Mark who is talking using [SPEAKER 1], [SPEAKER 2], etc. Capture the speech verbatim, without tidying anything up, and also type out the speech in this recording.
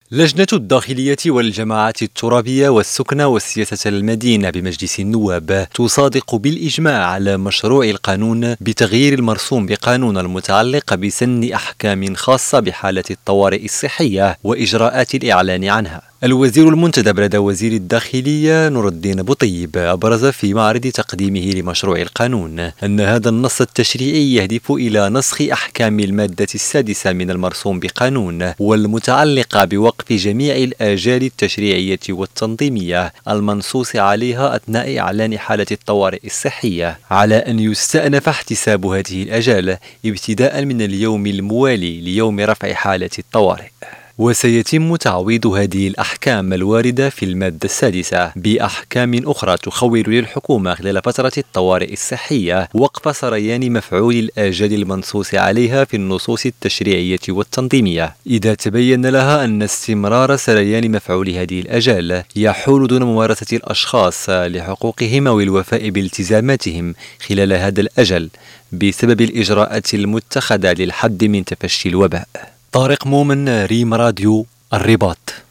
[SPEAKER 1] لجنة الداخلية والجماعات الترابية والسكنة والسياسة المدينة بمجلس النواب تصادق بالإجماع على مشروع القانون بتغيير المرسوم بقانون المتعلق بسن أحكام خاصة بحالة الطوارئ الصحية وإجراءات الإعلان عنها. الوزير المنتدب لدى وزير الداخلية نور الدين بوطيب أبرز في معرض تقديمه لمشروع القانون أن هذا النص التشريعي يهدف إلى نسخ أحكام المادة السادسة من المرسوم بقانون والمتعلقة بوقف جميع الآجال التشريعية والتنظيمية المنصوص عليها أثناء إعلان حالة الطوارئ الصحية، على أن يستأنف احتساب هذه الآجال ابتداء من اليوم الموالي ليوم رفع حالة الطوارئ. وسيتم تعويض هذه الأحكام الواردة في المادة السادسة بأحكام أخرى تخول للحكومة خلال فترة الطوارئ الصحية وقف سريان مفعول الآجال المنصوص عليها في النصوص التشريعية والتنظيمية، إذا تبين لها أن استمرار سريان مفعول هذه الآجال يحول دون ممارسة الأشخاص لحقوقهم أو الوفاء بالتزاماتهم خلال هذا الأجل بسبب الإجراءات المتخذة للحد من تفشي الوباء. طارق مؤمن، ريم راديو الرباط.